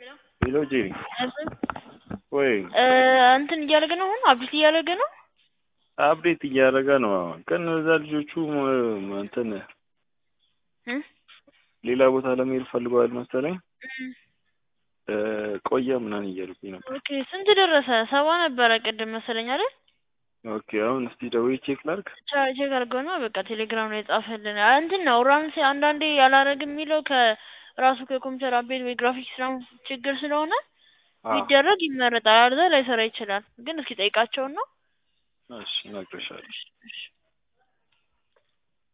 ሄሎ ጄሪ እሺ ወይ እንትን እያደረገ ነው አሁን አብዴት እያደረገ ነው አፕዴት እያደረገ ነው። ግን እዛ ልጆቹ እንትን ሌላ ቦታ ለመሄድ ፈልገዋል መሰለኝ። ቆየ ምናምን እያልኩኝ ነበር። ኦኬ ስንት ደረሰ? 70 ነበረ ቅድም መሰለኝ አይደል? ኦኬ አሁን እስቲ ደውዬ ቼክ ላድርግ። ቼክ አድርገውና በቃ ቴሌግራም ላይ ጻፈልን። እንትን ነው ራንስ አንዳንዴ ያላረግ የሚለው ከራሱ ከኮምፒውተር አፕዴት ወይ ግራፊክስ ችግር ስለሆነ ቢደረግ ይመረጣል። አርዛ ላይሰራ ይችላል። ግን እስኪ ጠይቃቸውና እሺ እነግርሻለሁ።